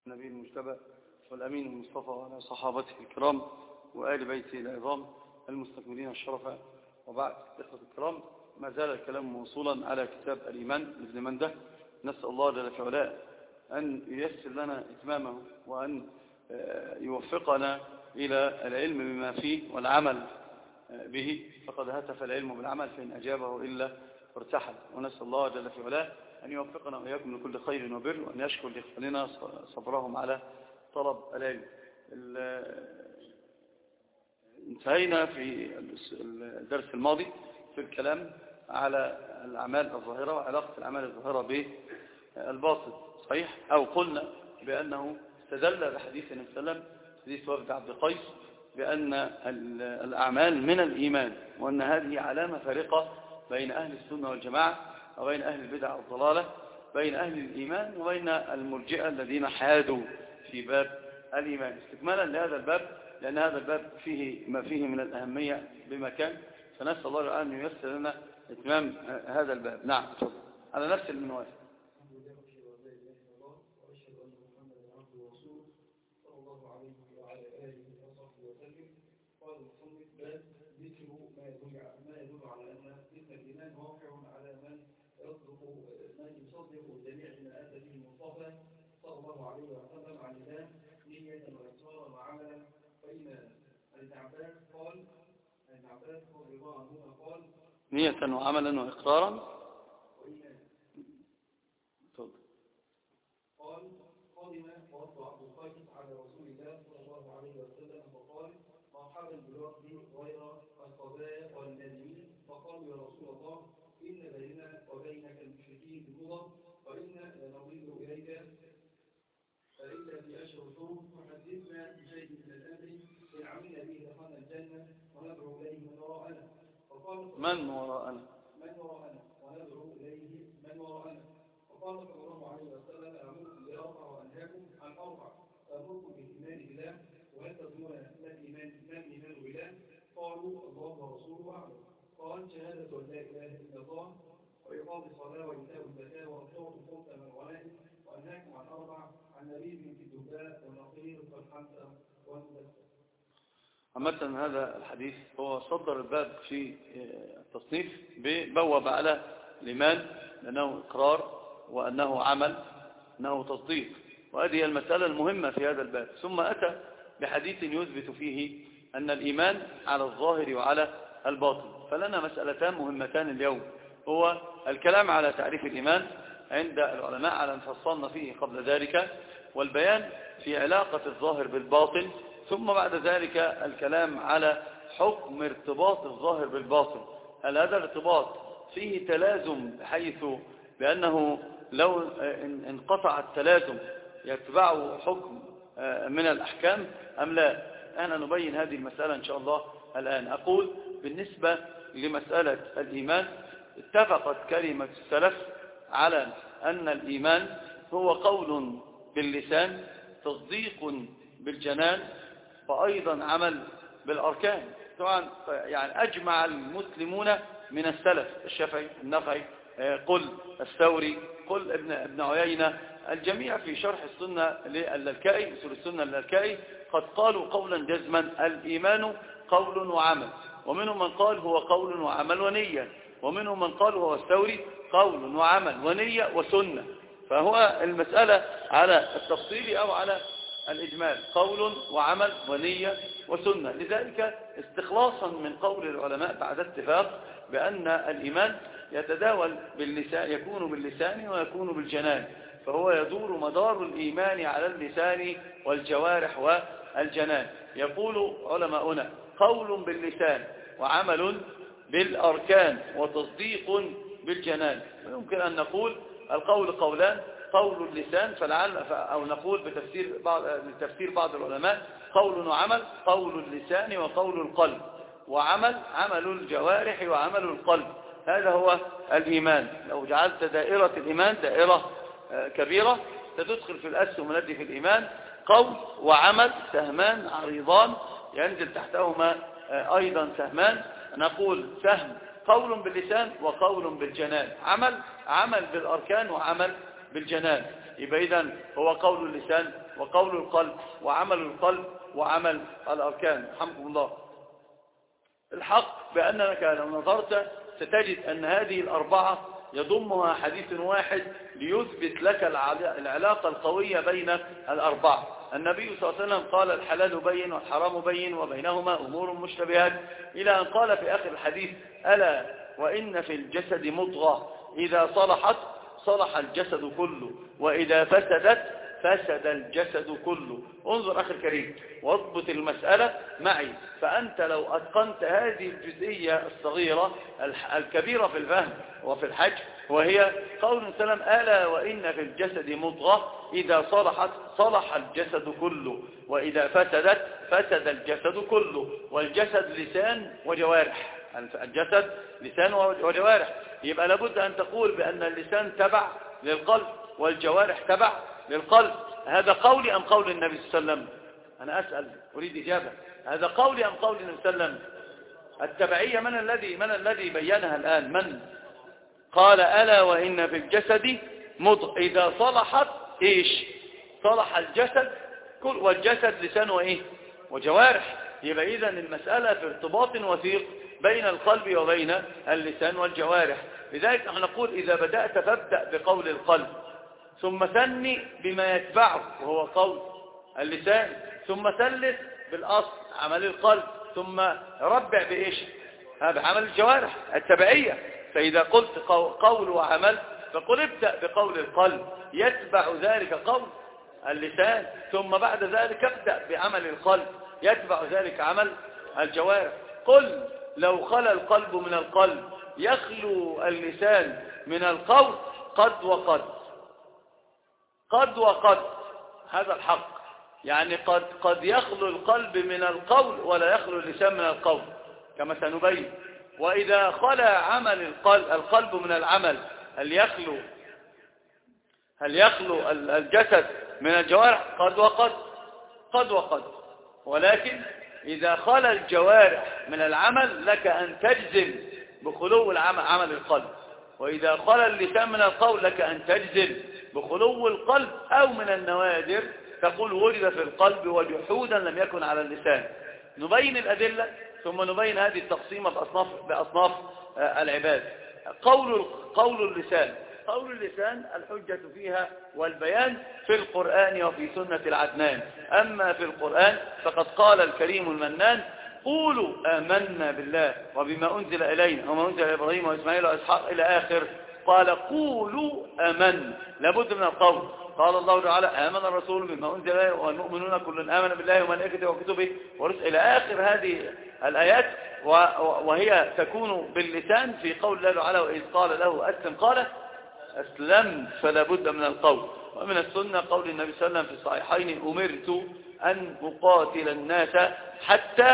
النبي المجتبى والأمين المصطفى وعلى صحابته الكرام وآل بيته العظام المستكملين الشرف، وبعد. إخوة الكرام، ما زال الكلام موصولا على كتاب الإيمان لابن منده. نسأل الله جل في علاه أن ييسر لنا إتمامه وأن يوفقنا إلى العلم بما فيه والعمل به، فقد هتف العلم بالعمل فإن أجابه إلا ارتحل. ونسأل الله جل في علاه أن يوفقنا وإياكم لكل خير وبر، وأن يشكر لإخواننا صبرهم على طلب العلم. انتهينا في الدرس الماضي في الكلام على الأعمال الظاهرة وعلاقة الأعمال الظاهرة بالباطن، صحيح؟ أو قلنا بأنه استدل بحديث النبي صلى الله عليه وسلم، حديث وفد عبد القيس، بأن الأعمال من الإيمان، وأن هذه علامة فارقة بين أهل السنة والجماعة وبين أهل البدع والضلالة، بين أهل الإيمان وبين المرجئة الذين حادوا في باب الإيمان. استكمالا لهذا الباب، لأن هذا الباب فيه ما فيه من الأهمية بمكان، فنسأل الله أن ييسر لنا إتمام هذا الباب. نعم، تفضل. على نفس المنوال. نية وعملا وإقرارا. قال قدم وفد عبد القيس على رسول الله صلى الله عليه وسلم فقال: مرحبا بالوفد غير القضايا والنادمين. فقالوا: يا رسول الله، إن بيننا وبينك المشركين بمضر، وإنا لنضل إليك فإلا في أشهر الحرم، فحدثنا بشيء من الأمر إن عملنا به دخلنا الجنة وندعو إليه من وراءنا. من وراءنا وندعو إليه من وراءنا. فقال صلى الله عليه وسلم: أمركم بأربع وأنهاكم عن أربع. أمركم بالإيمان بالله، وهل تظنون ما الإيمان بالله؟ قالوا: الله ورسوله أعلم. قال: شهادة أن لا إله إلا الله، وإقام الصلاة وإيتاء الزكاة وإعطاء الخمس من الغنائم. وأنهاكم عن أربع: عن نبيذ في الدباء والنقير والحنطة والمدسر. عامة هذا الحديث هو صدر الباب في التصنيف ببوب على الإيمان، لأنه إقرار وأنه عمل أنه تصديق، وهذه المسألة المهمة في هذا الباب. ثم أتى بحديث يثبت فيه أن الإيمان على الظاهر وعلى الباطن. فلنا مسألتان مهمتان اليوم، هو الكلام على تعريف الإيمان عند العلماء على أن فصلنا فيه قبل ذلك، والبيان في علاقة الظاهر بالباطن، ثم بعد ذلك الكلام على حكم ارتباط الظاهر بالباطن. هل هذا الارتباط فيه تلازم، بحيث بأنه لو انقطع التلازم يتبعه حكم من الأحكام أم لا؟ أنا نبين هذه المسألة إن شاء الله الآن. أقول بالنسبة لمسألة الإيمان، اتفقت كلمة السلف على أن الإيمان هو قول باللسان، تصديق بالجنان، وأيضا عمل بالأركان. طبعا يعني أجمع المسلمون من السلف، الشافعي، النخعي، قل الثوري، قل ابن عيينة، الجميع في شرح السنة للالكائي، أصول السنة للالكائي، قد قالوا قولا جزما: الإيمان قول وعمل. ومنهم من قال هو قول وعمل ونية، ومنهم من قال هو الثوري قول وعمل ونية وسنة. فهو المسألة على التفصيل أو على الإجمال، قول وعمل ونية وسنة. لذلك استخلاصا من قول العلماء بعد اتفاق بأن الإيمان يتداول باللسان، يكون باللسان ويكون بالجنان، فهو يدور مدار الإيمان على اللسان والجوارح والجنان. يقول علماؤنا: قول باللسان وعمل بالأركان وتصديق بالجنان. ويمكن أن نقول القول قولان: قول اللسان فلعل، أو نقول بتفسير بعض العلماء: قول وعمل، قول اللسان وقول القلب، وعمل الجوارح وعمل القلب. هذا هو الإيمان. لو جعلت دائرة الإيمان دائرة كبيرة ستدخل في الأسهم التي في الإيمان قول وعمل، سهمان عريضان ينزل تحتهما أيضا سهمان. نقول سهم قول باللسان وقول بالجنان، عمل بالأركان وعمل بالجنان. يبقى إذن هو قول اللسان وقول القلب وعمل القلب وعمل الأركان. رحمكم الله. الحق بأنك لو نظرت ستجد أن هذه الأربعة يضمها حديث واحد ليثبت لك العلاقة القوية بين الأربعة. النبي صلى الله عليه وسلم قال الحلال بين والحرام بين وبينهما أمور مشتبهات، إلى أن قال في آخر الحديث ألا وإن في الجسد مضغة إذا صلحت صلح الجسد كله وإذا فسدت فسد الجسد كله. انظر أخي الكريم واضبط المسألة معي. فأنت لو أتقنت هذه الجزئية الصغيرة الكبيرة في الفهم وفي الحج، وهي قول السلام ألا وإن في الجسد مضغة إذا صلحت صلح الجسد كله وإذا فسدت فسد الجسد كله. والجسد لسان وجوارح، الجسد لسان وجوارح. يبقى لابد أن تقول بأن اللسان تبع للقلب والجوارح تبع للقلب. هذا قولي أم قول النبي صلى الله عليه وسلم؟ أنا أسأل أريد إجابة. هذا قولي أم قول النبي صلى الله عليه وسلم؟ التبعية من الذي بينها الآن؟ من قال ألا وإن في الجسد مضغة إذا صلحت إيش صلح الجسد كل، والجسد لسان وإيه وجوارح. يبقى إذن المسألة في ارتباط وثيق بين القلب وبين اللسان والجوارح. لذلك نحن نقول إذا بدأت فابدأ بقول القلب ثم ثني بما يتبعه وهو قول اللسان، ثم ثلث بالأصل عمل القلب، ثم ربع بإيش بعمل الجوارح التبعية. فإذا قلت قول وعمل فقل ابدأ بقول القلب يتبع ذلك قول اللسان، ثم بعد ذلك ابدأ بعمل القلب يتبع ذلك عمل الجوارح. قل لو خلى القلب من القلب يخلو اللسان من القول قد وقد. قد وقد هذا الحق، يعني قد يخلو القلب من القول ولا يخلو اللسان من القول كما سنبين. وإذا خلى عمل القلب من العمل هل يخلو الجسد من الجوارح؟ قد وقد. قد وقد. ولكن إذا خلى الجوارح من العمل لك أن تجزم بخلو عمل القلب، وإذا خلى اللسان من القول لك أن تجزم بخلو القلب، أو من النوادر تقول وجد في القلب وجحودا لم يكن على اللسان. نبين الأدلة ثم نبين هذه التقسيمة بأصناف العباد. قول اللسان. قول اللسان الحجة فيها والبيان في القرآن وفي سنة العدنان. أما في القرآن فقد قال الكريم المنان قولوا آمنا بالله وبما أنزل إلينا وما أنزل إبراهيم وإسماعيل وإسحاق إلى آخر. قال قولوا آمن، لابد من القول. قال الله تعالى آمن الرسول بما أنزل إليه والمؤمنون كل آمن بالله وملائكته وكتبه ورسله إلى آخر هذه الآيات، وهي تكون باللسان في قول الله تعالى وإذ قال له أسلم قال أسلمت، فلا بد من القول. ومن السنة قول النبي صلى الله عليه وسلم في الصحيحين أمرت أن أقاتل الناس حتى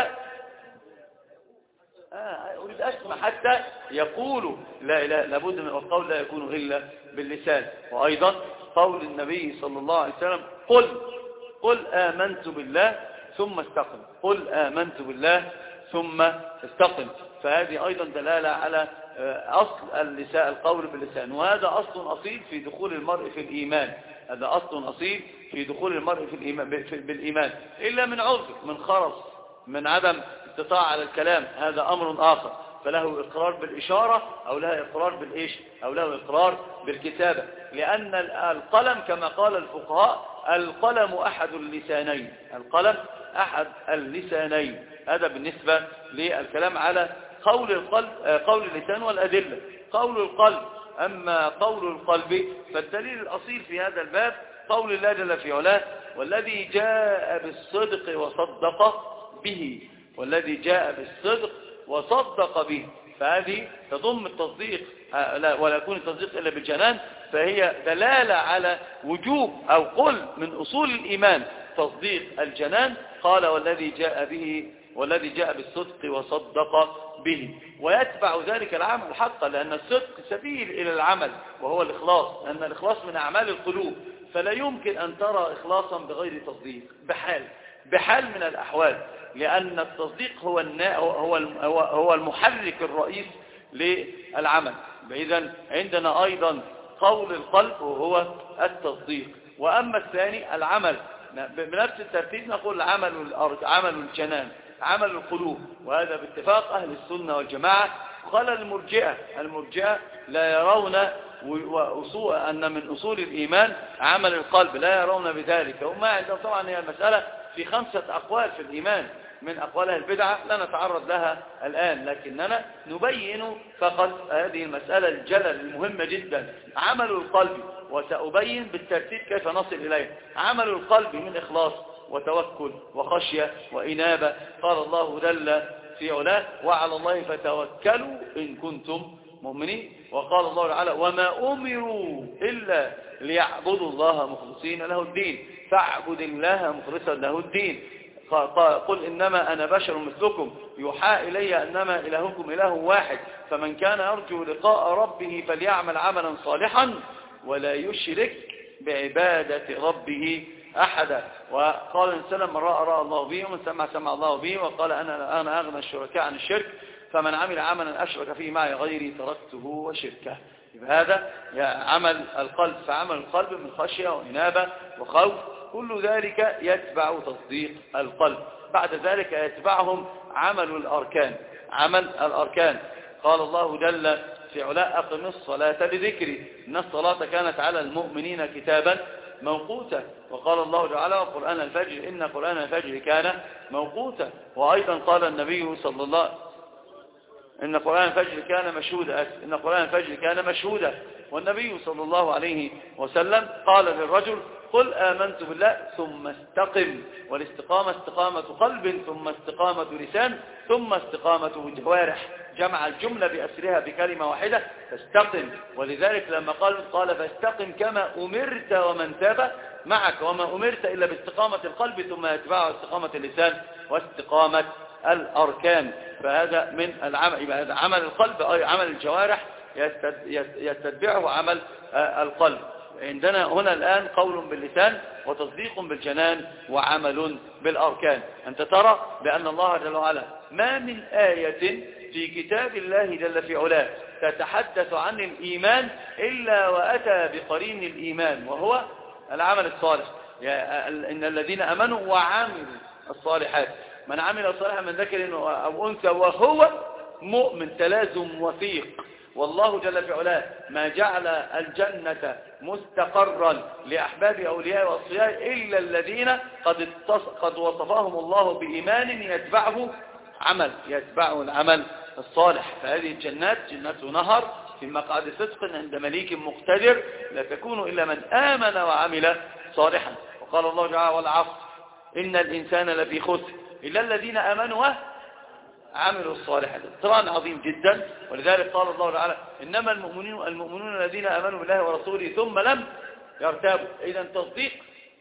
أريد أسمع حتى يقولوا لا إله، لابد من القول لا يكون إلا باللسان. وأيضا قول النبي صلى الله عليه وسلم قل آمنت بالله ثم استقم. قل آمنت بالله ثم استقم. فهذه أيضا دلالة على أصل اللسان القول باللسان، وهذا أصل أصيل في دخول المرء في الإيمان. هذا أصل أصيل في دخول المرء في الإيمان بالإيمان، إلا من عذر من خرص من عدم استطاع على الكلام، هذا أمر آخر، فله إقرار بالإشارة أو له إقرار بالإيش أو له إقرار بالكتابة. لأن القلم كما قال الفقهاء القلم أحد اللسانين. القلم أحد اللسانين. هذا بالنسبة للكلام على قول القلب قول اللسان والأدلة. قول القلب. أما قول القلب فالدليل الأصيل في هذا الباب قول الله جل في علاه والذي جاء بالصدق وصدق به. والذي جاء بالصدق وصدق به، فهذه تضم التصديق ولا يكون التصديق إلا بالجنان، فهي دلالة على وجوب أو قل من أصول الإيمان تصديق الجنان. قال والذي جاء به والذي جاء بالصدق وصدق به، ويتبع ذلك العمل حقا، لأن الصدق سبيل إلى العمل وهو الإخلاص، لأن الإخلاص من أعمال القلوب، فلا يمكن أن ترى إخلاصا بغير تصديق بحال من الأحوال، لأن التصديق هو المحرك الرئيس للعمل. إذن عندنا أيضا قول القلب وهو التصديق. وأما الثاني العمل بنفس الترتيب، نقول عمل الجنان، عمل القلوب، وهذا باتفاق أهل السنة والجماعة. قال المرجئة لا يرون أن من أصول الإيمان عمل القلب، لا يرون بذلك. وما عندهم طبعا هي المسألة في 5 أقوال في الإيمان من أقوالها البدعة لا نتعرض لها الآن، لكننا نبين فقط هذه المسألة الجلل المهمة جدا، عمل القلب. وسأبين بالترتيب كيف نصل إليه. عمل القلب من إخلاص وتوكل وخشية وإنابة. قال الله جل في علاه: وعلى الله فتوكلوا إن كنتم مؤمنين. وقال الله تعالى: وما أمروا إلا ليعبدوا الله مخلصين له الدين فاعبد الله مخلصا له الدين. قل إنما أنا بشر مثلكم يوحى إلي أنما إلهكم إله واحد فمن كان يرجو لقاء ربه فليعمل عملا صالحا ولا يشرك بعبادة ربه أحدا. وقال إن سلم من رأى الله به ومن سمع الله به. وقال أنا أغنى الشركاء عن الشرك فمن عمل عملا أشرك فيه معي غيري تركته وشركه. هذا عمل القلب. فعمل القلب من خشية وإنابة وخوف، كل ذلك يتبع تصديق القلب. بعد ذلك يتبعهم عمل الأركان. قال الله جل في علاء: أقم الصلاة لذكري إن الصلاة كانت على المؤمنين كتابا موقوتا. وقال الله تعالى: وقرآن الفجر إن قرآن الفجر كان موقوتا. وأيضا قال النبي صلى الله عليه وسلم: إن قرآن الفجر كان مشهودا. والنبي صلى الله عليه وسلم قال للرجل: قل آمنت بالله ثم استقم. والاستقامة استقامة قلب ثم استقامة لسان ثم استقامة جوارح. جمع الجملة بأسرها بكلمة واحدة: فاستقم. ولذلك لما قال فاستقم كما أمرت ومن تاب معك، وما أمرت إلا باستقامة القلب ثم يتبعه استقامة اللسان واستقامة الأركان. فهذا من العمل. يبقى هذا عمل القلب، أي عمل الجوارح يتتبعه عمل القلب. عندنا هنا الآن قول باللسان وتصديق بالجنان وعمل بالأركان. أنت ترى بأن الله جل وعلا ما من آية في كتاب الله جل في علاه تتحدث عن الإيمان إلا وأتى بقرين الإيمان وهو العمل الصالح. إن الذين أمنوا وعملوا الصالحات. من عمل صالحا من ذكر أو أنثى وهو مؤمن، تلازم وثيق. والله جل في علاه ما جعل الجنة مستقرا لأحباب أولياء وأصفياء إلا الذين قد وصفهم الله بإيمان يتبعه العمل الصالح. فهذه الجنات جنات نهر في مقعد صدق عند مليك مقتدر لا تكون إلا من آمن وعمل صالحا. وقال الله تعالى: والعصر إن الإنسان لفي خسر إلا الذين آمنوا عملوا الصالحات. اقتران عظيم جدا. ولذلك قال الله تعالى: إنما المؤمنون الذين آمنوا بالله ورسوله ثم لم يرتابوا. إذا تصديق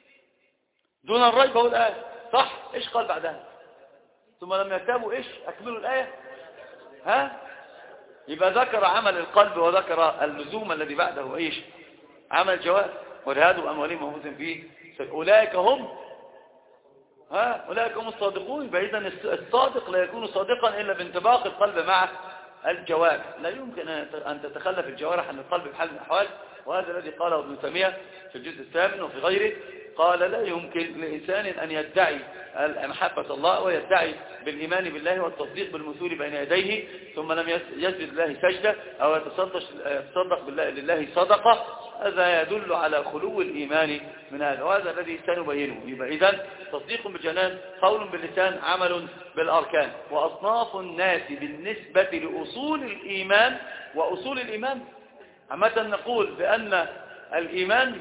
دون الريب هو الآية، صح؟ إيش قال بعدها؟ ثم لم يرتابوا. إيش أكملوا الآية؟ يبقى ذكر عمل القلب وذكر اللزوم الذي بعده. إيش؟ عمل الجوارح. وجهادوا أموالهم وهم فيه أولئك هم الصادقون. يبقى إذن الصادق لا يكون صادقا إلا بانطباق القلب مع الجوارح. لا يمكن أن تتخلف الجوارح عن القلب بحال من الأحوال. وهذا الذي قاله ابن تيمية في الجزء الثامن وفي غيره. قال: لا يمكن لإنسان أن يدعي محبة الله ويدعي بالإيمان بالله والتصديق بالمثول بين يديه ثم لم يسجد لله سجدة أو يتصدق لله صدقة. هذا يدل على خلو الإيمان من هذا، وهذا الذي سنبينه. يبقى إذن تصديق بالجنان، قول باللسان، عمل بالأركان. وأصناف الناس بالنسبة لأصول الإيمان وأصول الإيمان عامة نقول بأن الإيمان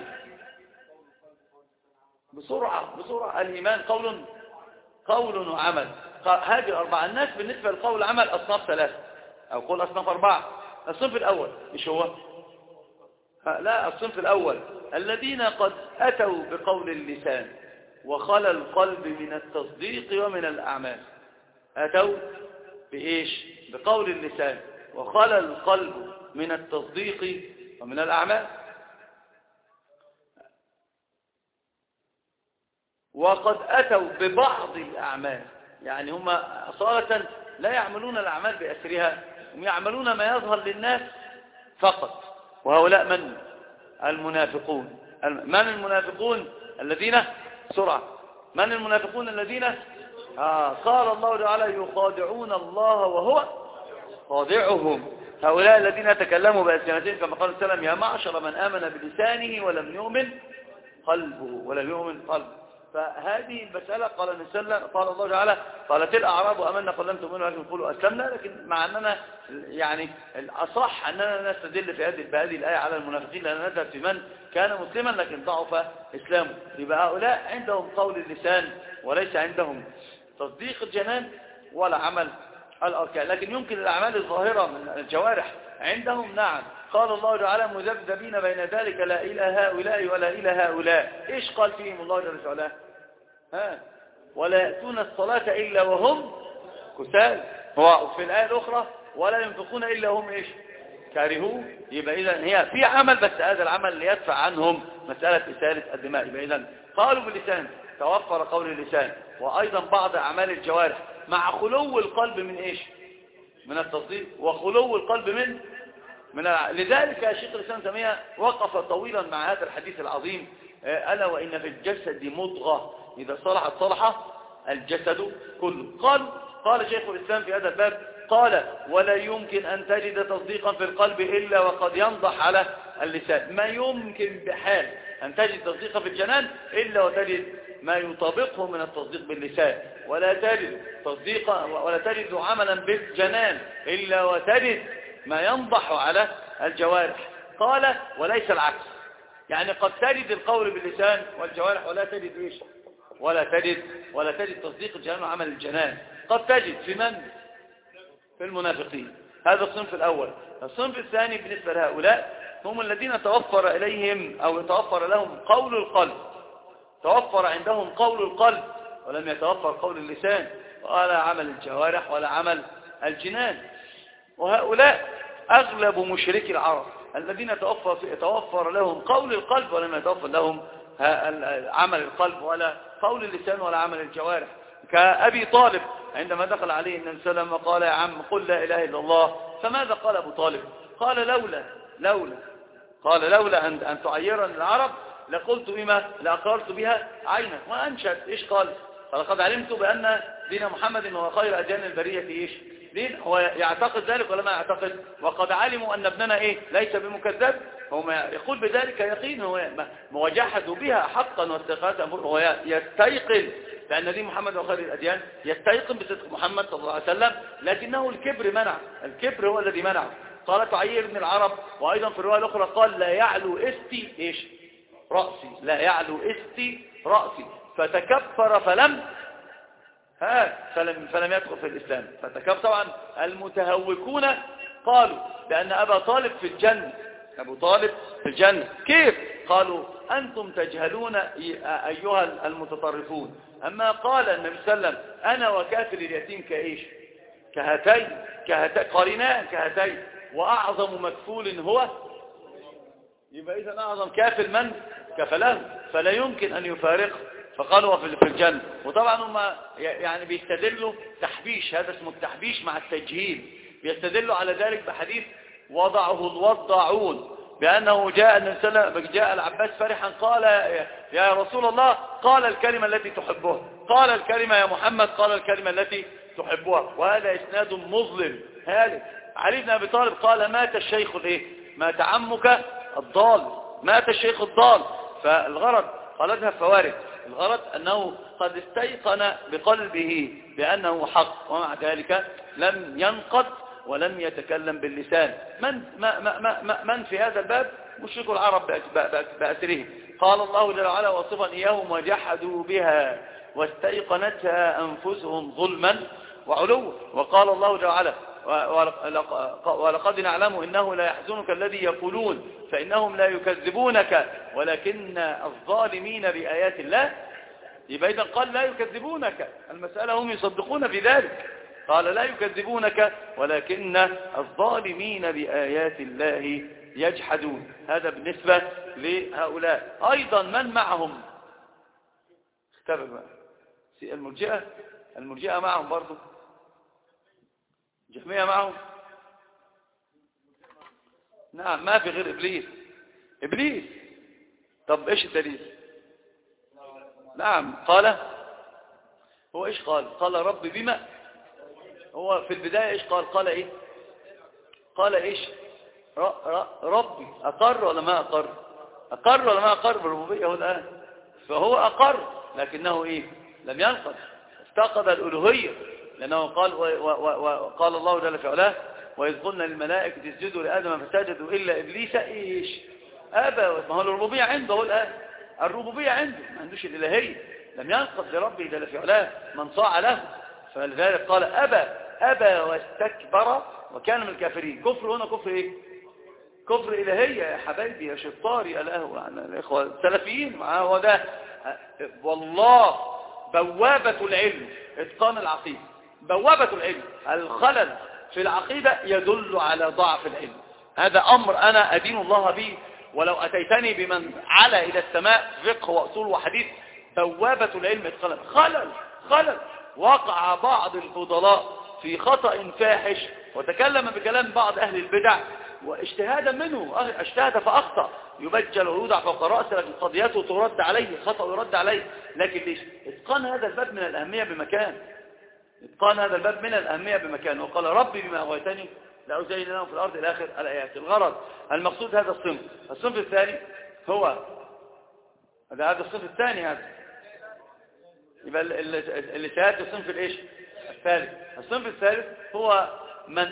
بسرعة الإيمان قول وعمل. هذه الأربعة. الناس بالنسبة للقول والعمل أصناف 3 أو قول أصناف 4. الصنف الأول إيش هو؟ لا، الصنف الأول الذين قد أتوا بقول اللسان وخلى القلب من التصديق ومن الأعمال. أتوا بإيش؟ بقول اللسان وخلى القلب من التصديق ومن الأعمال. وقد أتوا ببعض الأعمال، يعني هم أصالة لا يعملون الأعمال بأسرها، هم يعملون ما يظهر للناس فقط. وهؤلاء من؟ المنافقون. من المنافقون الذين سرعة من المنافقون الذين قال الله تعالى يخادعون الله وهو خادعهم. هؤلاء الذين تكلموا بألسنتهم كما قال السلام يا معشر من آمن بلسانه ولم يؤمن قلبه. فهذه المسألة قال الله تعالى قالت الأعراب أمنا قل لم تؤمنوا ولكن قولوا أسلمنا. لكن مع أننا يعني الأصح أننا نستدل بهذه الآية على المنافقين لأننا نذهب في من كان مسلما لكن ضعف إسلامه. يبقى هؤلاء عندهم قول اللسان وليس عندهم تصديق الجنان ولا عمل الأركان. لكن يمكن الأعمال الظاهرة من الجوارح عندهم نعم. قال الله تعالى مذبذبين بين ذلك لا إلى هؤلاء ولا إلى هؤلاء. إيش قال فيهم الله جل وعلا؟ ولا يأتون الصلاة إلا وهم كسال. هو في الآية الأخرى ولا ينفقون إلا هم إيش كارهون. يبقى إذن هي في عمل بس هذا العمل ليدفع عنهم مسألة إسالة الدماء. يبقى إذن قالوا باللسان توفر قول اللسان وأيضا بعض أعمال الجوارح مع خلو القلب من إيش من التصديق وخلو القلب لذلك يا شيخ الإسلام تيمية وقف طويلا مع هذا الحديث العظيم ألا وإن في الجسد مضغة إذا صلحت صلح الجسد كله. قال شيخ الإسلام في هذا الباب قال ولا يمكن أن تجد تصديقا في القلب إلا وقد ينضح على اللسان. ما يمكن بحال أن تجد تصديقا في الجنان إلا وتجد ما يطابقه من التصديق باللسان ولا تجد عملا بالجنان إلا وتجد ما ينضح على الجوارح. قال وليس العكس. يعني قد تجد القول باللسان والجوارح ولا تجد إيش ولا تجد تصديق الجنان وعمل الجنان. قد تجد في المنافقين. هذا الصنف الأول. الصنف الثاني بالنسبة لهؤلاء هم الذين توفر إليهم أو توفر لهم قول القلب. توفر عندهم قول القلب ولم يتوفر قول اللسان ولا عمل الجوارح ولا عمل الجنان. وهؤلاء أغلب مشركي العرب الذين توفر لهم قول القلب ولم يتوفر لهم عمل القلب ولا قول اللسان ولا عمل الجوارح. كأبي طالب عندما دخل عليه النبي صلى الله عليه وسلم وقال يا عم قل لا إله إلا الله. فماذا قال أبو طالب؟ قال لولا أن تعيرني العرب لقلت بما لأقررت بها عينك. وأنشد إيش قال؟ فلقد علمت بأن دين محمد هو خير أديان البرية إيش دين. هو يعتقد ذلك ولا ما يعتقد؟ وقد علموا أن ابننا إيه ليس بمكذب. هو يقول بذلك يقين. هو جحدوا بها حقا واستيقاظا. هو يستيقن بأن دين محمد هو خير الأديان يستيقن بصدق محمد صلى الله عليه وسلم. لكنه الكبر هو الذي منعه. قال تعيرني العرب. وأيضا في الرواية الأخرى قال لا يعلو استي إيش رأسي. لا يعلو استي رأسي. فتكبر فلم يدخل في الإسلام. فتكبر. طبعا المتهوكون قالوا بأن أبا طالب في الجنة. أبو طالب في الجنة. كيف؟ قالوا أنتم تجهلون أيها المتطرفون. أما قال النبي صلى الله عليه وسلم أنا وكافل اليتيم كإيش كهاتين قرينان كهاتين وأعظم مكفول هو. يبقى إذا أعظم كافل من كفله فلا يمكن أن يفارقه. فقالوا في الجنة. وطبعا هم يعني بيستدلوا تحبيش. هذا اسمه التحبيش مع التجهيل. بيستدلوا على ذلك بحديث وضعه الوضاعون بأنه جاء النبي صلى الله عليه وسلم جاء العباس فرحا قال يا رسول الله قال الكلمة التي تحبها. قال الكلمة يا محمد قال الكلمة التي تحبها. وهذا إسناد مظلم هالك. علي بن أبي طالب قال مات الشيخ مات عمك الضال. مات الشيخ الضال. فالغرض قال اذهب فوارد. الغرض أنه قد استيقن بقلبه بأنه حق ومع ذلك لم ينقض ولم يتكلم باللسان. من في هذا الباب مشرك العرب بأسره. قال الله جل وعلا وصفا إياهم وجحدوا بها واستيقنتها أنفسهم ظلما وعلوا. وقال الله جل وعلا ولقد نعلم إنه لا يحزنك الذي يقولون فإنهم لا يكذبونك ولكن الظالمين بآيات الله. يبقى إذا قال لا يكذبونك المسألة هم يصدقون في ذلك. قال لا يكذبونك ولكن الظالمين بآيات الله يجحدون. هذا بالنسبة لهؤلاء. أيضا من معهم اختبر المرجئة معهم برضو. جهمية معهم. نعم ما في غير إبليس. إبليس. طب إيش الدليل؟ نعم قال، هو إيش قال رب بما، هو في البداية إيش قال إيه؟ قال إيش؟ ربي. أقر ولا ما أقر؟ أقر ولا ما أقر بالربوبية هو الآن؟ فهو أقر، لكنه إيه؟ لم ينقض، افتقد الألوهية، لأنه قال الله جل في علاه وإذ قلنا للملائكة اسجدوا لآدم فسجدوا إلا إبليس إيش؟ أبى. ما هو الربوبية عنده هو الآن، الربوبية عنده، ما عندوش الإلهية، لم ينقض لربه جل في علاه من طاع له، فلذلك قال أبى واستكبر وكان من الكافرين. كفر هنا كفر إيه؟ كفر إلهية يا حبايبي يا شطار يا الإخوة السلفيين معاه. هو ده والله بوابة العلم، إتقان العقيدة، بوابة العلم. الخلل في العقيدة يدل على ضعف العلم، هذا أمر أنا أدين الله به، ولو أتيتني بمن علا إلى السماء فقه وأصول وحديث. بوابة العلم إتقان. خلل وقع بعض الفضلاء في خطأ فاحش وتكلم بكلام بعض أهل البدع واجتهادا منه، اجتهد فأخطأ، يبجل ويوضع فوق رأسه، لكن قضيته ترد عليه، خطأ يرد عليه. لكن ليش؟ اتقان هذا الباب من الأهمية بمكان، اتقان هذا الباب من الأهمية بمكان. وقال ربي بما أغويتني لأزين لهم في الأرض إلى آخر الآيات. الغرض المقصود هذا الصنف. الصنف الثاني هو هذا الصنف الثاني، هذا يبقى اللي سيأتي الصنف الإيش؟ الثالث. الصنف الثالث هو من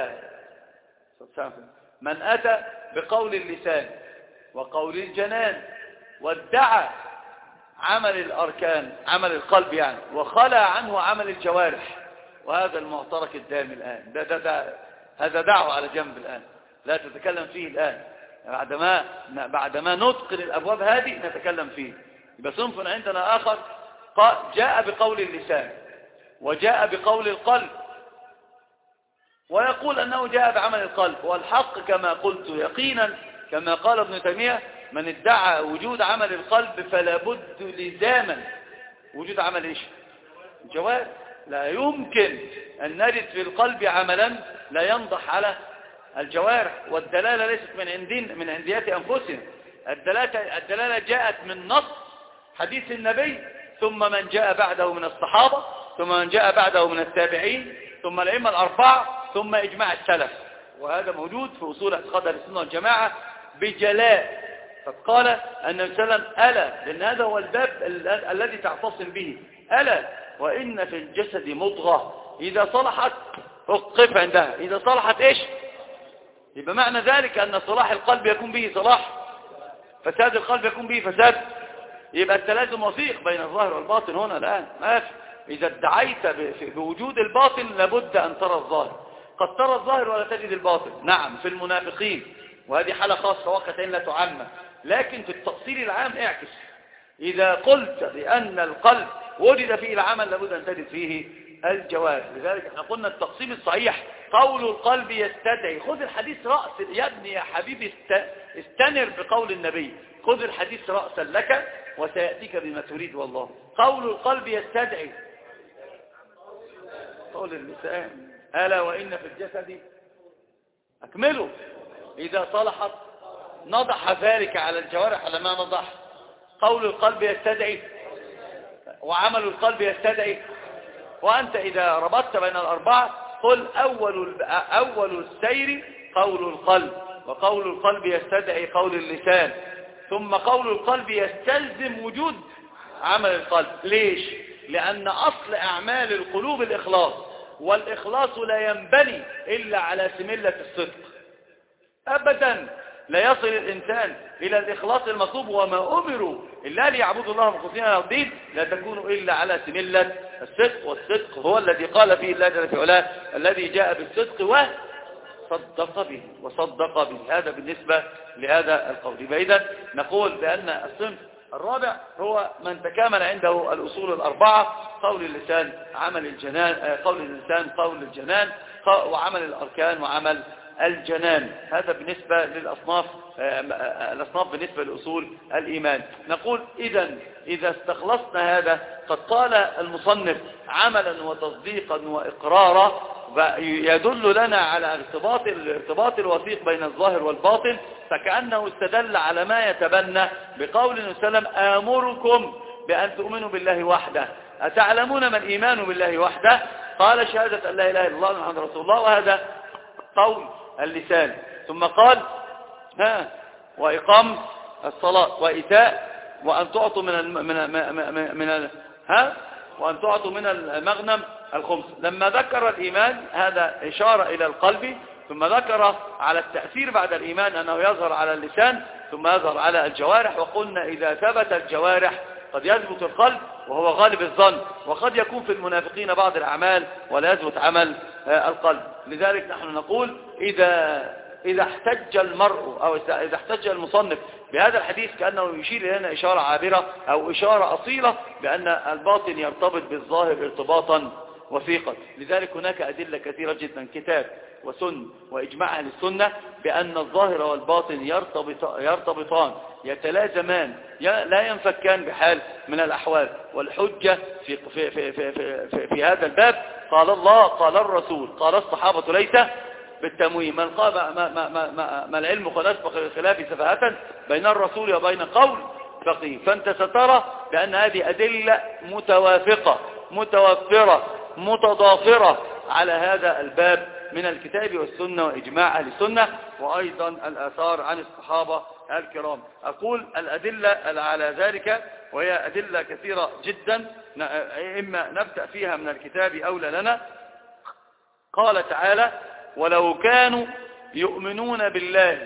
أتى بقول اللسان وقول الجنان وادعى عمل الأركان، عمل القلب يعني، وخلى عنه عمل الجوارح. وهذا المعترك الدائم الآن، هذا دعوه على جنب الآن، لا تتكلم فيه الآن، بعدما نتقن الأبواب هذه نتكلم فيه. يبقى صنف عندنا آخر جاء بقول اللسان وجاء بقول القلب ويقول أنه جاء بعمل القلب، والحق كما قلت يقينا كما قال ابن تيمية: من ادعى وجود عمل القلب فلا بد لزاما وجود عمل ايش؟ الجوارح. لا يمكن أن نجد في القلب عملا لا ينضح على الجوارح. والدلالة ليست من عنديات أنفسنا، الدلالة جاءت من نص حديث النبي، ثم من جاء بعده من الصحابة، ثم من جاء بعده من التابعين، ثم الأئمة الأربعة، ثم إجماع السلف. وهذا موجود في أصول اعتقاد أهل السنة والجماعة بجلاء. فقال النبي صلى الله عليه وسلم: ألا، لأن هذا هو الباب الذي تعتصم به، ألا وإن في الجسد مضغة إذا صلحت وقف عندها، إذا صلحت إيش؟ يبقى معنى ذلك أن صلاح القلب يكون به صلاح، فساد القلب يكون به فساد. يبقى التلازم وثيق بين الظاهر والباطن هنا الآن ما في. إذا ادعيت بوجود الباطن لابد أن ترى الظاهر. قد ترى الظاهر ولا تجد الباطن، نعم، في المنافقين، وهذه حالة خاصة وقتين لا تعمم. لكن في التفصيل العام اعكس، إذا قلت بأن القلب وجد فيه العمل لابد أن تجد فيه الجوارح. لذلك احنا قلنا التقسيم الصحيح قول القلب يستدعي. خذ الحديث رأس يا ابني يا حبيبي، استنر بقول النبي، خذ الحديث رأسا لك وسيأتيك بما تريد. والله قول القلب يستدعي قول اللسان. ألا وإن في الجسد، أكمله، إذا صلحت نضح ذلك على الجوارح على ما نضح. قول القلب يستدعي وعمل القلب يستدعي. وأنت إذا ربطت بين الأربعة قل أول السير قول القلب، وقول القلب يستدعي قول اللسان، ثم قول القلب يستلزم وجود عمل القلب. ليش؟ لأن أصل أعمال القلوب الإخلاص، والإخلاص لا ينبني إلا على سملة الصدق. أبدا لا يصل الإنسان إلى الإخلاص المطلوب، وما أمروا إلا ليعبدوا الله مخلصين له الدين، لا تكون إلا على سملة الصدق. والصدق هو الذي قال فيه الله جل في علاه: الذي جاء بالصدق وصدق به. هذا بالنسبة لهذا القول. إذن نقول بأن الصنف الرابع هو من تكامل عنده الأصول الأربعة: قول اللسان عمل الجنان، قول اللسان قول الجنان، وعمل الأركان وعمل الجنان. هذا بالنسبة للأصناف، الأصناف بالنسبة لأصول الإيمان. نقول إذا استخلصنا هذا، قد قال المصنف: عملا وتصديقا وإقرارا يدل لنا على الارتباط الوثيق بين الظاهر والباطن، فكأنه استدل على ما يتبنى بقول النبي صلى الله عليه وسلم آمركم بأن تؤمنوا بالله وحده. أتعلمون ما الإيمان بالله وحده؟ قال شهادة أن لا إله إلا الله محمد رسول الله، وهذا قول اللسان. ثم قال وإقام الصلاة وإيتاء وأن تعطوا وأن تعطوا من المغنم الخمس. لما ذكر الإيمان هذا إشارة إلى القلب، ثم ذكر على التأثير بعد الإيمان أنه يظهر على اللسان ثم يظهر على الجوارح. وقلنا إذا ثبت الجوارح قد يثبت القلب وهو غالب الظن، وقد يكون في المنافقين بعض الأعمال ولا يثبت عمل القلب. لذلك نحن نقول إذا احتج المرء أو إذا احتج المصنف بهذا الحديث كأنه يشير إلينا إشارة عابرة أو إشارة أصيلة بأن الباطن يرتبط بالظاهر ارتباطا وثيقا. لذلك هناك أدلة كثيرة جدا، كتاب وسنة وإجماع أهل السنة، بأن الظاهر والباطن يرتبطان يتلازمان لا ينفكان بحال من الأحوال. والحجة في هذا الباب قال الله قال الرسول قال الصحابة ليس بالتمويه. ما العلم قد أسبق الخلاف سفاهة بين الرسول وبين قول فقيه. فأنت سترى بأن هذه أدلة متوافقة متوفرة متضافرة على هذا الباب من الكتاب والسنة وإجماع أهل السنة، وأيضا الآثار عن الصحابة الكرام. أقول الأدلة على ذلك وهي أدلة كثيرة جدا، إما نبدأ فيها من الكتاب أولى لنا. قال تعالى ولو كانوا يؤمنون بالله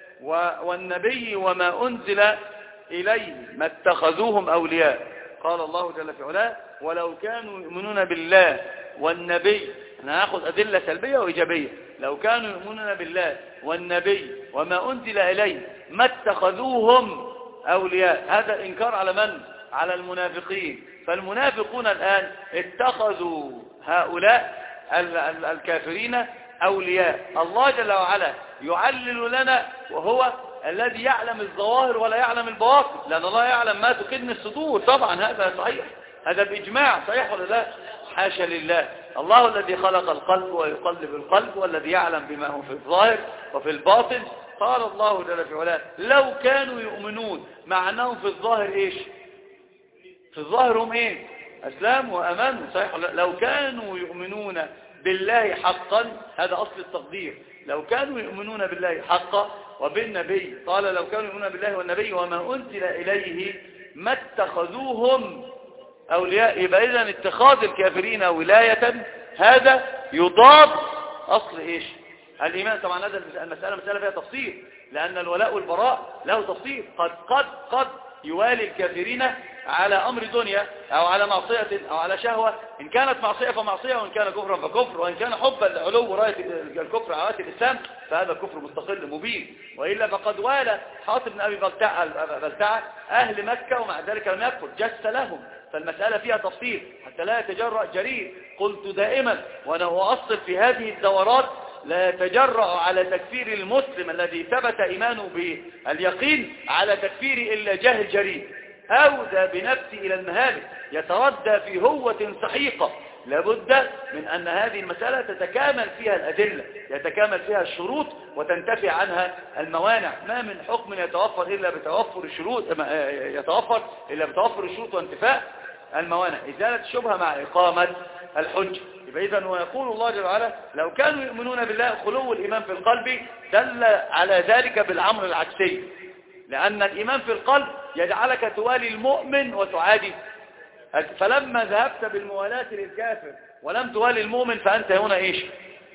والنبي وما أنزل إليه ما اتخذوهم أولياء. قال الله جل في علاه ولو كانوا يؤمنون بالله والنبي. نأخذ أدلة سلبية وإيجابية. لو كانوا يؤمنون بالله والنبي وما أنزل إليه ما اتخذوهم أولياء. هذا إنكار على من؟ على المنافقين. فالمنافقون الآن اتخذوا هؤلاء الكافرين أولياء. الله جل وعلا يعلل لنا وهو الذي يعلم الظواهر ولا يعلم البواطن، لأن الله يعلم ما تكن الصدور. طبعا هذا صحيح، هذا بإجماع، صحيح ولا لا؟ حاشا لله. الله الذي خلق القلب ويقلب القلب والذي يعلم بما هو في الظاهر وفي الباطن. قال الله جل في علاه لو كانوا يؤمنون، معناهم في الظاهر ايش؟ في الظاهر هم ايه؟ اسلام وامان، صحيح ولا لا؟ لو كانوا يؤمنون بالله حقا، هذا أصل التقدير. لو كانوا يؤمنون بالله حقا وبالنبي، قال لو كانوا يؤمنون بالله والنبي وما أنزل إليه ما اتخذوهم أولياء. يبقى إذن اتخاذ الكافرين ولاية هذا يضاد أصل إيش؟ الإيمان. طبعا هذا المسألة فيها تفصيل، لأن الولاء والبراء له تفصيل. قد يوالي الكافرين على أمر دنيا أو على معصية أو على شهوة. إن كانت معصية فمعصية، وإن كان كفرا فكفر، وإن كان حب العلو راية الكفر على راية الإسلام فهذا كفر مستقل مبين. وإلا فقد والى حاطب بن أبي بلتعة أهل مكة ومع ذلك لم يكفر، جس لهم. فالمسألة فيها تفصيل حتى لا يتجرأ جريء. قلت دائما وأنا أؤصل في هذه الدورات لا يتجرأ على تكفير المسلم الذي ثبت إيمانه باليقين على تكفير إلا جاهل جريء أودى بنفسه إلى المهالك، يتردى في هوة سحيقة. لابد من أن هذه المسألة تتكامل فيها الأدلة، يتكامل فيها الشروط وتنتفي عنها الموانع. ما من حكم يتوفر إلا بتوفر الشروط وانتفاء الموانع. إزالة الشبهة مع إقامة الحج. إذن ويقول الله جل وعلا لو كانوا يؤمنون بالله، خلو الإيمان في القلب دل على ذلك بالأمر العكسي، لأن الإيمان في القلب يجعلك توالي المؤمن وتعادي. فلما ذهبت بالموالاة للكافر ولم توالي المؤمن فأنت هنا إيش؟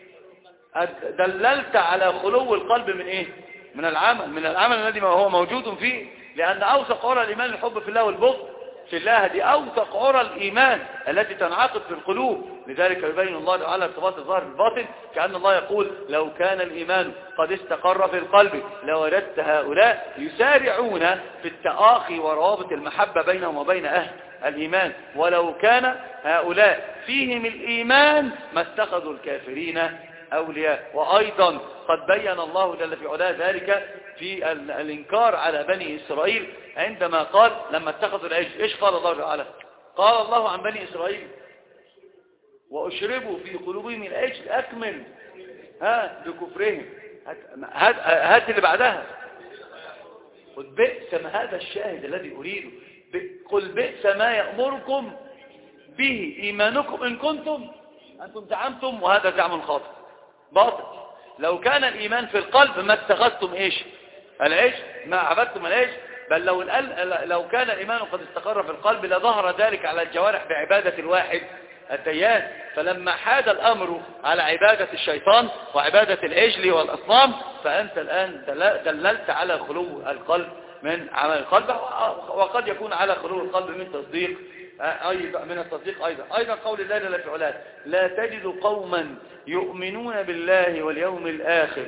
دللت على خلو القلب من إيه؟ من العمل الذي هو موجود فيه. لأن أوثق عرى الإيمان الحب في الله والبغض في الله، هذه أوثق عرى الإيمان التي تنعقد في القلوب. لذلك يبين الله تعالى ارتباط الظاهر بالباطن، كأن الله يقول لو كان الإيمان قد استقر في القلب لوجدت هؤلاء يسارعون في التآخي وروابط المحبة بينهم وبين أهل الإيمان. ولو كان هؤلاء فيهم الإيمان ما اتخذوا الكافرين أولياء. وأيضا قد بين الله جل في علاه ذلك في الإنكار على بني إسرائيل عندما قال لما اتخذوا العجل. إيش قال الله تعالى؟ قال الله عن بني إسرائيل وأشربوا في قلوبهم العجل أكمل بكفرهم. هات اللي بعدها. قل بئس ما هذا الشاهد الذي أريده. قل بئس ما يأمركم به إيمانكم إن كنتم أنتم زعمتم، وهذا زعم خاطئ باطل. لو كان الإيمان في القلب ما اتخذتم إيش العجل، ما عبدتم العجل، بل لو كان الإيمان قد استقر في القلب لظهر ذلك على الجوارح بعبادة الواحد الديان. فلما حاد الأمر على عبادة الشيطان وعبادة العجل والأصنام فأنت الآن دللت على خلو القلب من عمل القلب، وقد يكون على خلو القلب من تصديق من التصديق أيضا قول الله جل في علاه: لا تجد قوما يؤمنون بالله واليوم الآخر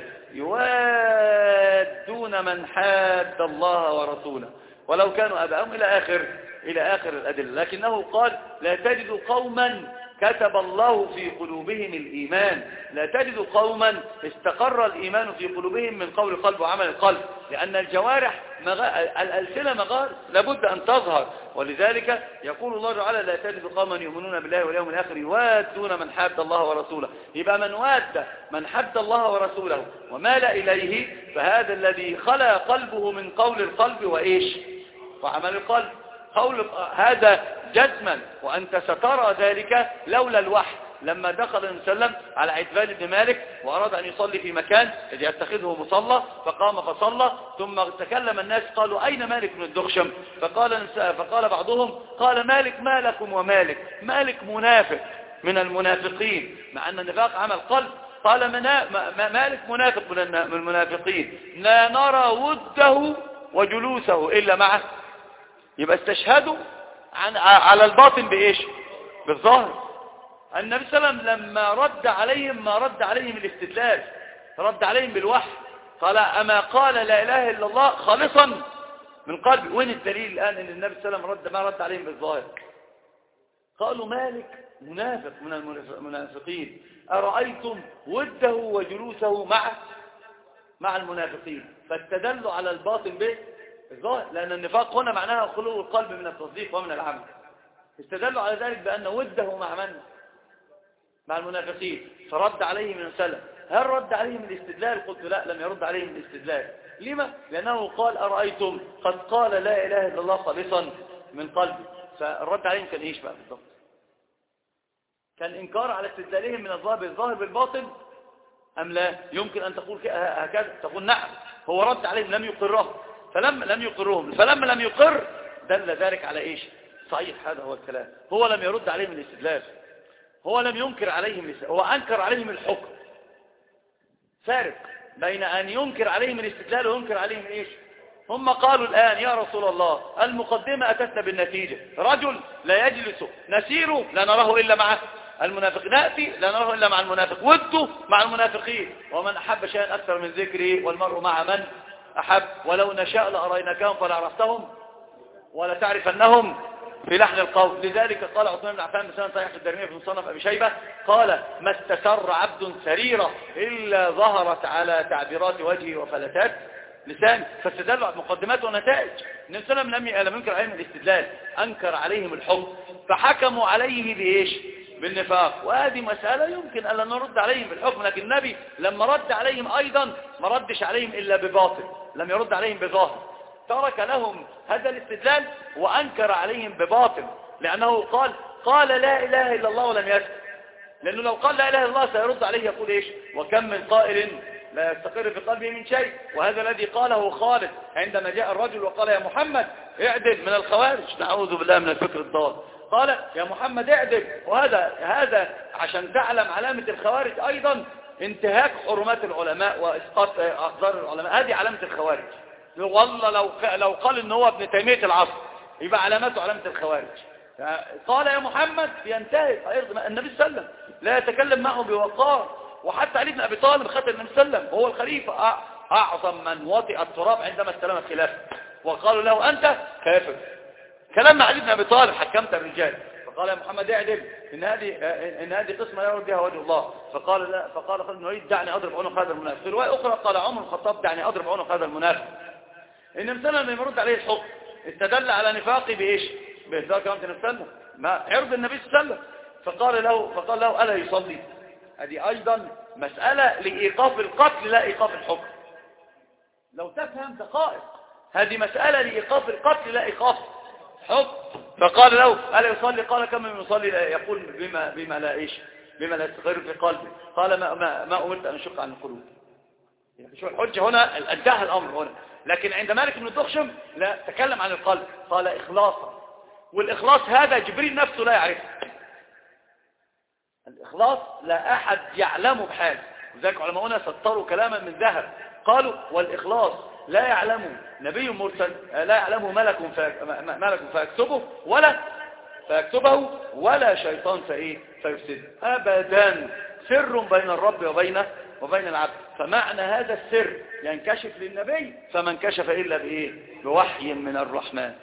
يوادون من حاد الله ورسوله ولو كانوا أباءهم إلى آخر الأدلة. لكنه قال: لا تجد قوما كتب الله في قلوبهم الإيمان، لا تجد قوما استقر الإيمان في قلوبهم من قول القلب وعمل القلب، لأن الجوارح الألسنة مغار لابد أن تظهر. ولذلك يقول الله تعالى: لا تجد قوما يؤمنون بالله واليوم الآخر يوادون من حاد الله ورسوله. يبقى من واد من حاد الله ورسوله ومال إليه فهذا الذي خلى قلبه من قول القلب وإيش وعمل القلب. قول هذا جزما، وأنت سترى ذلك لولا الوحي. لما دخل النبي صلى الله عليه وسلم على عتبان بن مالك وأراد أن يصلي في مكان يتخذه مصلى، فقام فصلى، ثم تكلم الناس قالوا: أين مالك بن الدخشم؟ فقال بعضهم: قال مالك ما لكم ومالك؟ مالك منافق من المنافقين، مع أن النفاق عمل قلب. قال مالك منافق من المنافقين، لا نرى وده وجلوسه إلا معه. يبقى استشهدوا على الباطن بإيش؟ بالظاهر. النبي صلى الله عليه وسلم لما رد عليهم ما رد عليهم الاستدلال، رد عليهم بالوحي. قال: أما قال لا إله إلا الله خالصا من قلبي. وين الدليل الآن أن النبي صلى الله عليه وسلم ما رد عليهم بالظاهر؟ قالوا مالك منافق من المنافقين، أرأيتم وده وجلوسه مع المنافقين. فاستدلوا على الباطن بالظاهر، لأن النفاق هنا معناها خلو القلب من التصديق ومن العمل. استدلوا على ذلك بأن وده مع من؟ مع المنافقين. فرد عليهم من سلم. هل رد عليهم الاستدلال؟ قلت لا، لم يرد عليهم الاستدلال. لما؟ لأنه قال: أرأيتم قد قال لا إله إلا الله خالصا من قلبي. فالرد عليهم كان إيش بقى بالضبط؟ كان إنكار على استدلالهم من الظاهر بالباطن أم لا؟ يمكن أن تقول هكذا، تقول نعم، هو رد عليهم لم يقرهم، لم يقرهم، فلما لم يقر دل ذلك على إيش؟ صحيح، هذا هو الكلام. هو لم يرد عليهم الاستدلال، هو لم ينكر عليهم، هو أنكر عليهم الحكم. فارق بين أن ينكر عليهم الاستدلال وينكر عليهم إيش؟ هم قالوا الآن: يا رسول الله، المقدمة أتتنا بالنتيجة، رجل لا يجلس نسيره لا نراه إلا مع المنافق، نأتي لا نراه إلا مع المنافق، وده مع المنافقين، ومن أحب شيئا أكثر من ذكره والمرء مع من أحب، ولو نشاء لأريناكهم فلعرفتهم ولا تعرفنهم في لحن القول. لذلك قال عثمان بن عفان بسنة صحيح في الدارمية في مصنف أبي شيبة قال: ما استسر عبد سريرة إلا ظهرت على تعبيرات وجهه وفلتات لسان. فاستدلوا على مقدمات ونتائج. النبي صلى الله عليه وسلم لم ينكر عليهم الاستدلال، أنكر عليهم الحكم، فحكموا عليه بإيش؟ بالنفاق. وهذه مسألة يمكن أن نرد عليهم بالحكم، لكن النبي لما رد عليهم أيضا ما ردش عليهم إلا بباطل، لم يرد عليهم بظاهر، ترك لهم هذا الاستدلال وأنكر عليهم بباطل، لأنه قال لا إله إلا الله ولم يسكت. لأنه لو قال لا إله إلا الله سيرد عليه يقول إيش؟ وكم من قائل لا يستقر في قلبه من شيء. وهذا الذي قاله خالد عندما جاء الرجل وقال: يا محمد اعدل من الخوارج، نعوذ بالله من الفكر الضال. قال: يا محمد اعدل. وهذا عشان تعلم علامة الخوارج أيضا انتهاك حرمات العلماء وإسقاط أقدار العلماء، هذه علامة الخوارج. والله لو قال إن هو ابن تيمية العصر يبقى علامته علامة الخوارج. قال: يا محمد ينتهي النبي صلى الله عليه وسلم لا يتكلم معه بوقار. وحتى علي بن أبي طالب خاتم النبي صلى الله عليه وسلم هو الخليفة أعظم من وطئ التراب عندما استلم الخلافة، وقالوا له: أنت كافر. كلام علي بن أبي طالب حكمت الرجال، فقال: يا محمد اعدل، إن هذه قسمة يرد بها وجه الله. فقال خالد بن الوليد: دعني أضرب عنق هذا المنافق. في رواية أخرى قال عمر الخطاب: دعني أضرب عنق هذا المنافق. النبي صلى الله عليه وسلم يرد عليه الحكم، استدل على نفاقه بإيش؟ بإهدار كلام النبي صلى الله عليه وسلم، ما عرض النبي صلى الله عليه وسلم. فقال له ألا يصلي؟ هذه أيضا مسألة لإيقاف القتل لا إيقاف الحكم. لو تفهم دقائق، هذه مسألة لإيقاف القتل لا إيقاف حكم. فقال له ألا يصلي؟ قال كم من يصلي يقول بما لا يستقر في قلبه. قال ما أمرت أن أشق عن القلوب. يعني شو الحجة هنا؟ انتهى الأمر هنا. لكن عند مالك بن الدخشم لا، تكلم عن القلب، قال إخلاصا، والإخلاص هذا جبريل نفسه لا يعرفه. الإخلاص لا أحد يعلمه بحال، وذلك علماؤنا سطروا كلاما من ذهب قالوا والإخلاص لا يعلمه نبي مرسل، لا يعلمه ملك فيكتبه ولا شيطان فيفسده أبدا. سر بين الرب وبين العبد. فمعنى هذا السر ينكشف للنبي، فما انكشف إلا بوحي من الرحمن.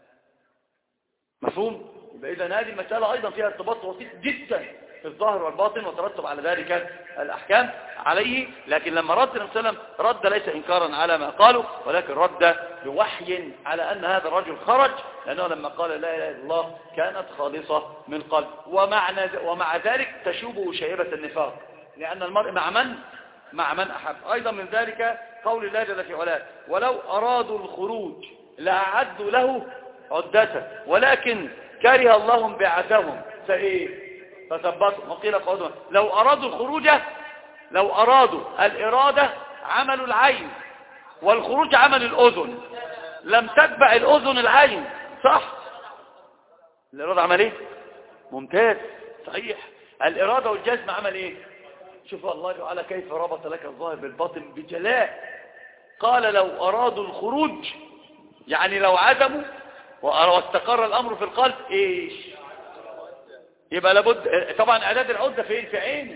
مفهوم؟ يبقى إذن هذه المسألة أيضا فيها ارتباط وثيق جدا في الظاهر والباطن، وترتب على ذلك الأحكام عليه. لكن لما رد النبي صلى الله عليه وسلم رد ليس إنكارا على ما قالوا، ولكن رد بوحي على أن هذا الرجل خرج، لأنه لما قال لا إله إلا الله كانت خالصة من قلب. ومع ذلك تشوبه شيبة النفاق، لأن المرء مع من أحب. أيضا من ذلك قول الله جل في علاه ولو أرادوا الخروج لأعدوا له عدة ولكن كره الله انبعاثهم فثبتوا. وقيل قعدوا. لو أرادوا الخروج، لو أرادوا الإرادة عمل العين، والخروج عمل الأذن، لم تتبع الأذن العين، صح؟ الإرادة عمل ايه؟ ممتاز، صحيح. الإرادة والجزم عمل ايه؟ شوف الله تعالى كيف ربط لك الظاهر بالباطن بجلاء. قال لو أرادوا الخروج، يعني لو عزموا واستقر الأمر في القلب ايش؟ يبقى لابد طبعا اعداد العدة فين؟ في عيني.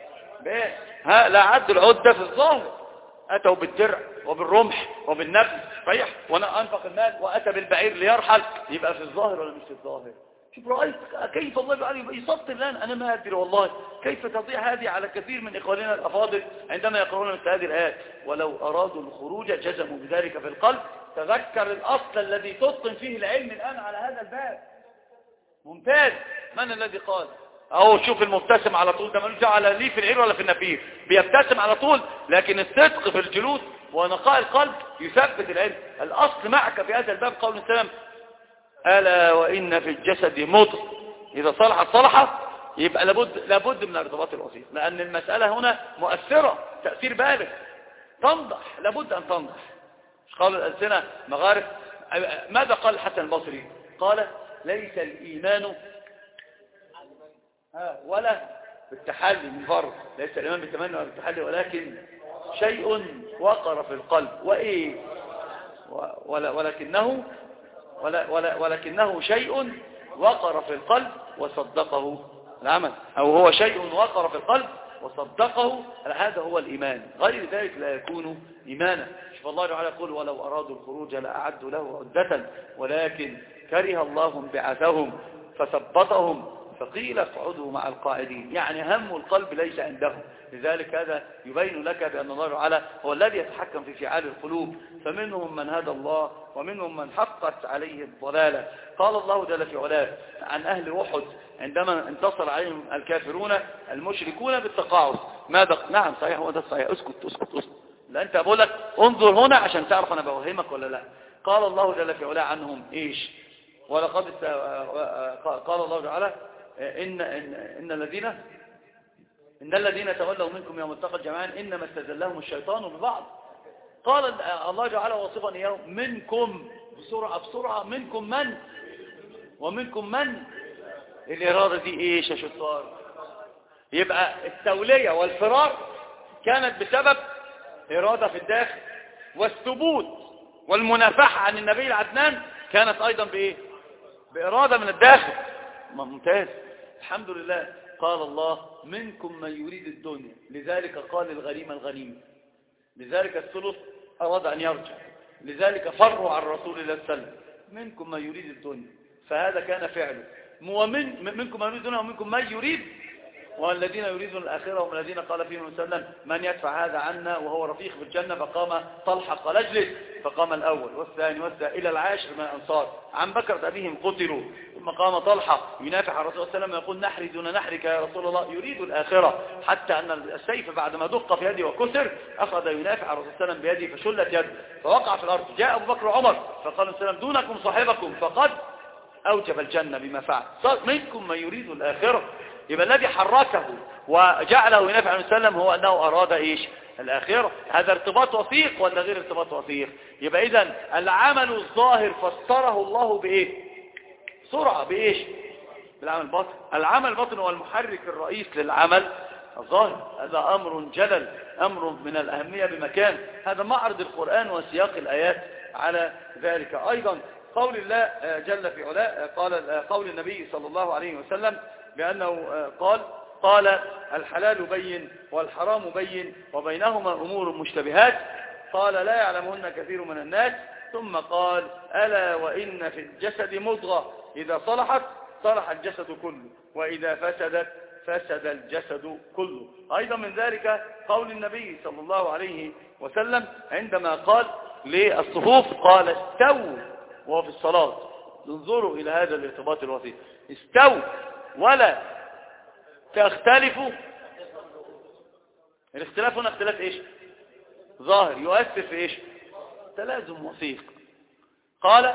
لا عد العدة في الظاهر، اتوا بالدرع وبالرمح وبالنبل، صحيح، وانا انفق المال واتى بالبعير ليرحل، يبقى في الظاهر ولا مش في الظاهر؟ شوف رأيت كيف الله تعالى يسطر لنا. انا ما ادري والله كيف تضيع هذه على كثير من اخواننا الافاضل عندما يقرؤون مثل هذه الايات. ولو ارادوا الخروج جزموا بذلك في القلب. تذكر الاصل الذي تتقن فيه العلم الان على هذا الباب. ممتاز. من الذي قال؟ اهو شوف المبتسم على طول، ده ملوش دعوه على ليه في العير ولا في النفير، بيبتسم على طول. لكن الصدق في الجلوس ونقاء القلب يثبت العلم. الاصل معك في هذا الباب قول السلام الا وان في الجسد مضغه اذا صلحت يبقى لابد من ارتباط الوثيق، لان المساله هنا مؤثره تاثير بالغ، تنضح، لابد ان تنضح. قال الالسنه مغارف. ماذا قال الحسن البصري؟ قال ليس الايمان ولا بالتحلي من بره، ليس الايمان بالتمني ولا بالتحلي، ولكن شيء وقر في القلب. وايه؟ ولكنه شيء وقر في القلب وصدقه العمل، او هو شيء وقر في القلب وصدقه، هذا هو الايمان. غير ذلك لا يكون ايمانا. شوف الله تعالى يقول ولو ارادوا الخروج لاعدوا له عدة ولكن كره الله انبعاثهم فثبطهم فقيل اقعدوا مع القاعدين. يعني هم القلب ليس عندهم. لذلك هذا يبين لك بأن الله تعالى هو الذي يتحكم في فعال القلوب. فمنهم من هدى الله ومنهم من حقت عليه الضلالة. قال الله جل في علاه عن أهل أحد عندما انتصر عليهم الكافرون المشركون بالتقاعد. ماذا؟ نعم صحيح، هو ده صحيح. اسكت. لا انت بقول لك انظر هنا عشان تعرف انا بوهمك ولا لا. قال الله جل في علاه عنهم ايش؟ ولقد قال الله تعالى إن الذين تولوا منكم يوم التقى الجمعان إنما استزلهم الشيطان ببعض. قال الله تعالى واصفا إياهم منكم، بسرعة منكم من ومنكم من. الإرادة دي إيش يا شطار؟ يبقى التولية والفرار كانت بسبب إرادة في الداخل، والثبوت والمنافحة عن النبي العدنان كانت أيضا بإيه؟ بإرادة من الداخل. ممتاز، الحمد لله. قال الله منكم من يريد الدنيا، لذلك قال الغنيم، لذلك الثلث أراد أن يرجع، لذلك فروا عن رسول الله صلى الله عليه وسلم. منكم من يريد الدنيا، فهذا كان فعله. منكم من يريد الدنيا ومنكم من يريد، والذين يريدون الآخرة هم الذين قال فيهم وسلم من يدفع هذا عنا وهو رفيق في الجنة. فقام طلحة قال اجلس، فقام الأول والثاني إلى العاشر من الأنصار. عن بكرة أبيهم قتلوا ثم قام طلحة ينافح على الرسول صلى الله عليه وسلم يقول نحري دون نحرك يا رسول الله، يريد الآخرة، حتى أن السيف بعدما دق في يده وكسر أخذ ينافح على الرسول صلى الله عليه وسلم بيده فشلت يده فوقع في الأرض. جاء أبو بكر وعمر فقال السلام دونكم صاحبكم فقد أوجب الجنة بما فعل، منكم من يريد الآخرة. يبقى الذي حركه وجعله ينافع عليه وسلم هو أنه أراد إيش؟ الآخرة. هذا ارتباط وثيق ولا غير ارتباط وثيق؟ يبقى إذن العمل الظاهر فسره الله بإيه؟ سرعة بإيش؟ بالعمل الباطن. العمل الباطن هو المحرك الرئيس للعمل الظاهر. هذا أمر جلل، أمر من الأهمية بمكان. هذا معرض القرآن وسياق الآيات على ذلك. أيضا قول الله جل في علاه، قول النبي صلى الله عليه وسلم بأنه قال الحلال بين والحرام بين وبينهما أمور مشتبهات قال لا يعلمهن كثير من الناس، ثم قال ألا وإن في الجسد مضغة إذا صلحت صلح الجسد كله وإذا فسدت فسد الجسد كله. أيضا من ذلك قول النبي صلى الله عليه وسلم عندما قال للصفوف قال استووا وهو في الصلاة. انظروا إلى هذا الارتباط الوثيق، استووا ولا تختلفوا. الاختلاف هنا اختلاف ايش؟ ظاهر يؤثر في ايش؟ تلازم وثيق. قال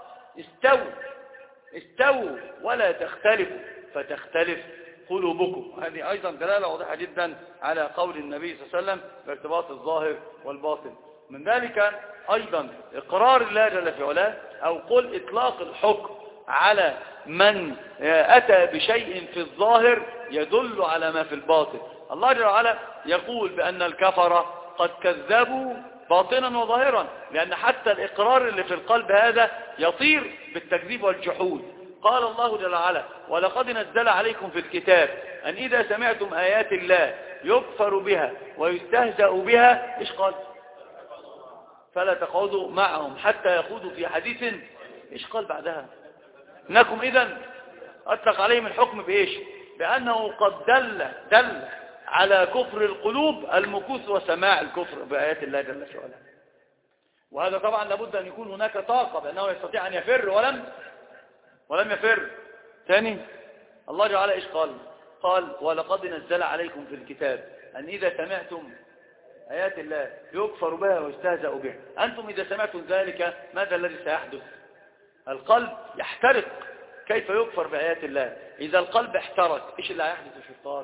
استووا ولا تختلفوا فتختلف قلوبكم. هذه ايضا دلالة واضحة جدا على قول النبي صلى الله عليه وسلم بارتباط الظاهر والباطن. من ذلك ايضا اقرار الله جل في علاه او قل اطلاق الحكم على من أتى بشيء في الظاهر يدل على ما في الباطن. الله جل وعلا يقول بأن الكفرة قد كذبوا باطنا وظاهرا، لأن حتى الإقرار اللي في القلب هذا يطير بالتكذيب والجحود. قال الله جل وعلا ولقد نزل عليكم في الكتاب أن إذا سمعتم آيات الله يكفر بها ويستهزأ بها إيش قال؟ فلا تقعدوا معهم حتى يخوضوا في حديث إيش قال بعدها؟ إنكم إذن أطلق عليهم الحكم بإيش؟ بأنه قد دل على كفر القلوب المكوث وسماع الكفر بآيات الله جل في علاه. وهذا طبعا لابد أن يكون هناك طاقة بأنه يستطيع أن يفر ولم يفر. ثاني الله جل وعلا إيش قال ولقد نزل عليكم في الكتاب أن إذا سمعتم آيات الله يكفر بها ويستهزأ بها. أنتم إذا سمعتم ذلك ماذا الذي سيحدث؟ القلب يحترق. كيف يكفر بآيات الله؟ إذا القلب احترق إيش اللي هيحدث في الشيطان؟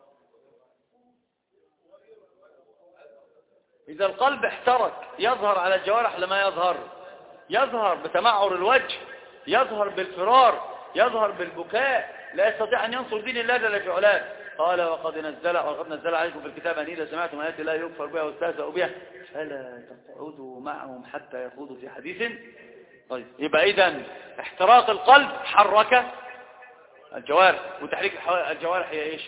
إذا القلب احترق يظهر على الجوارح لما يظهر بتمعر الوجه، يظهر بالفرار، يظهر بالبكاء، لا يستطيع أن ينصر دين الله جل في علاه. قال وقد نزل عليكم في الكتاب أن إذا سمعتم آيات الله يكفر بها ويستهزأ بها فلا تقعدوا معهم حتى يخوضوا في حديث. طيب يبقى إذن احتراق القلب حرك الجوارح، وتحريك الجوارح هي إيش؟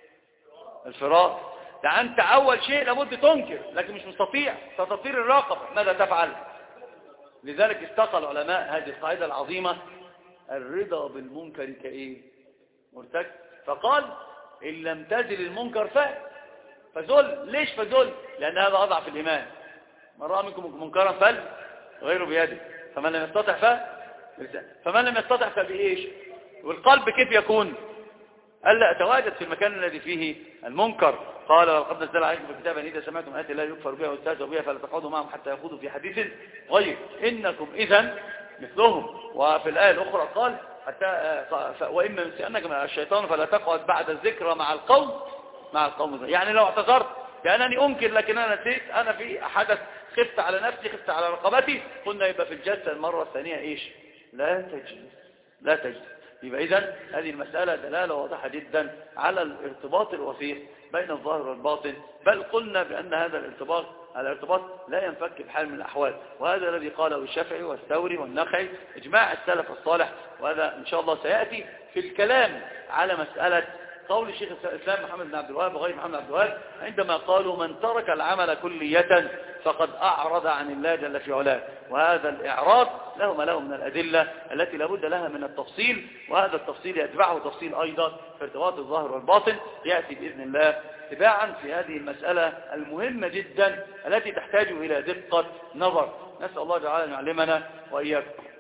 الفرار. ده أنت أول شيء لابد تنكر لكن مش مستطيع، ستطير الرقبة، ماذا تفعل؟ لذلك استقى العلماء هذه القاعدة العظيمة الرضا بالمنكر كإيه؟ مرتكب. فقال إن لم تزل المنكر فذل. ليش فذل؟ لأن هذا أضعف الإيمان. من رأى منكم منكرا فغيره بيده فمن لم يستطع فبإيش؟ والقلب كيف يكون؟ ألا أتواجد في المكان الذي فيه المنكر. قال وقد نزل عليكم في الكتاب أن إذا سمعتم آيات الله يكفر بها ويستهزأ بها فلا تقعدوا معهم حتى يخوضوا في حديث غير إنكم إذن مثلهم. وفي الآية الأخرى قال حتى وإما ينسينك من الشيطان فلا تقعد بعد الذكرى مع القوم يعني لو اعتذرت لأنني أنكر لكن أنا نسيت، أنا في حدث خفت على نفسي، خفت على رقبتي، قلنا يبقى في الجلسة المرة الثانية إيش؟ لا تجلس. يبقى إذن هذه المسألة دلالة واضحة جدا على الارتباط الوثيق بين الظاهر والباطن. بل قلنا بأن هذا الارتباط لا ينفك بحال من الأحوال، وهذا الذي قاله الشافعي والثوري والنخعي إجماع السلف الصالح. وهذا إن شاء الله سيأتي في الكلام على مسألة قول الشيخ الإسلام محمد بن عبد الوهاب وغير محمد بن عبد الوهاب عندما قالوا من ترك العمل كلية فقد أعرض عن الله جل في علاه. وهذا الإعراض له من الأدلة التي لابد لها من التفصيل، وهذا التفصيل يتبعه تفصيل أيضا في ارتباط الظاهر والباطن يأتي بإذن الله تباعا في هذه المسألة المهمة جدا التي تحتاج إلى دقة نظر. نسأل الله تعالى أن يعلمنا وإياكم.